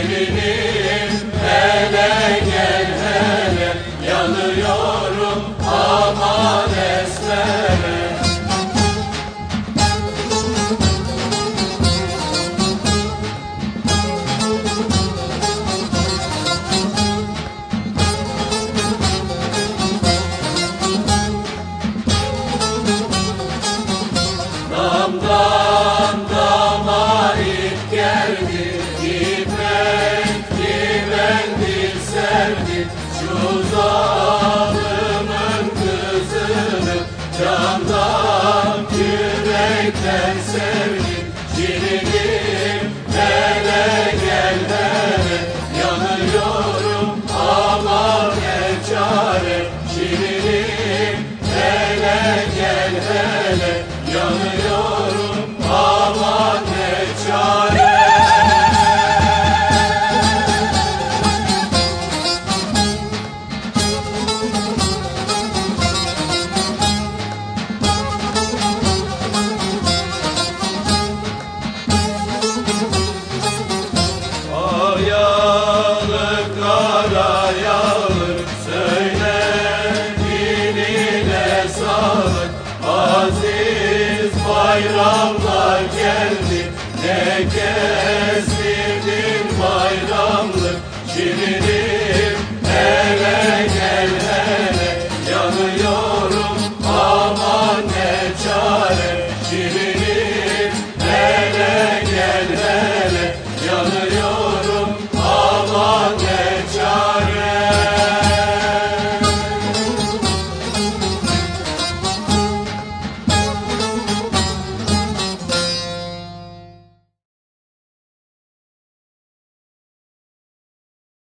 Şirinim hele gel hele, yanıyorum aman esmere. Damdan dama ip geldi, ipekli mendil serdi. Şu zalimin kızını candan yürekten sevdim. Şirinim hele gel hele, yanıyorum aman ne çare. Şirinim hele gel hele, yanıyorum aman ne çare. Ayağlık kara yağlık, söyle diline sağlık. Aziz bayramlar geldi, ne kestirdin bayramlık. Şirinim